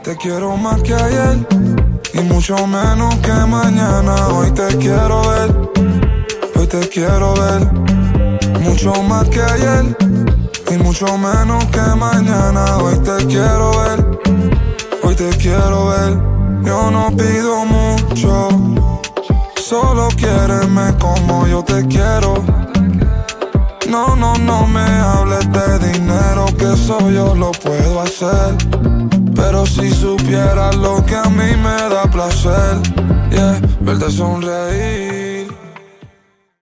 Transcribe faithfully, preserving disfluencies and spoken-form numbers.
Te quiero más que ayer y mucho menos que mañana. Hoy te quiero ver, hoy te quiero ver. Mucho más que ayer y mucho menos que mañana. Hoy te quiero ver, hoy te quiero ver. Yo no pido mucho, solo quiéreme como yo te quiero. No, no, no me hables de dinero, que eso yo lo puedo hacer. Pero si supieras lo que a mí me da placer, yeah, verte sonreír.